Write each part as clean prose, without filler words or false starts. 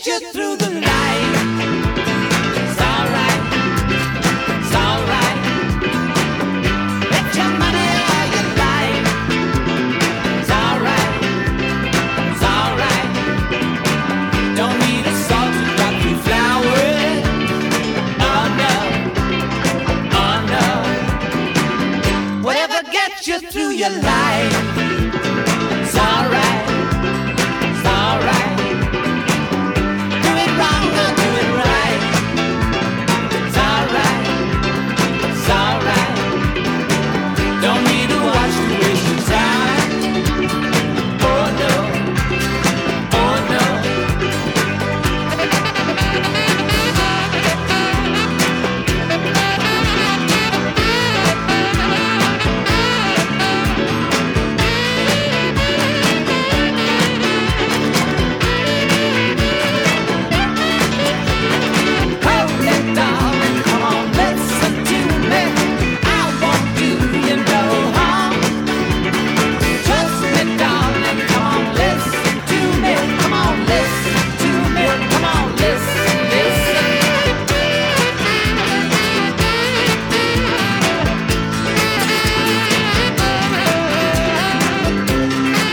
you through the night. It's alright, it's alright. Bet your money all your life. It's alright, it's alright. Don't need a salt to drop you flowers. Oh no, oh no. Whatever gets you through your life. It's alright, it's alright. Do it wrong or do it right. It's alright, it's alright. Don't need to watch to waste your time. Oh no, oh no. Hold it, darling, come on, listen to me. I won't do you no harm. Trust me, darling, come on, listen to me. Come on, listen to me. Come on, listen, listen.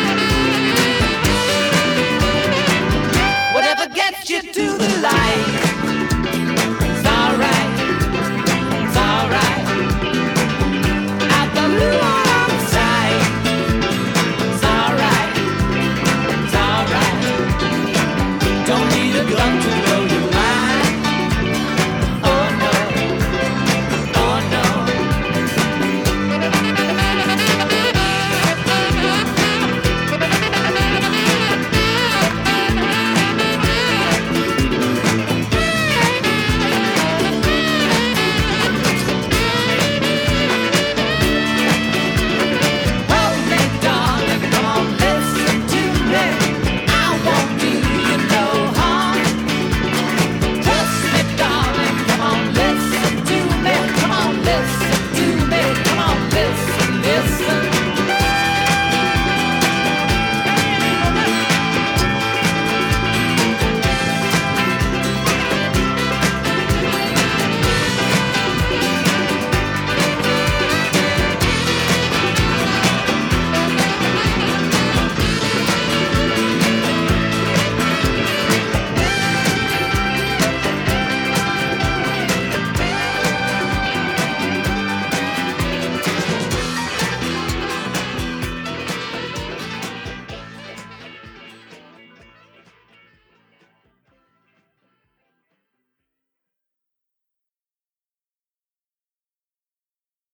Whatever gets you to the light.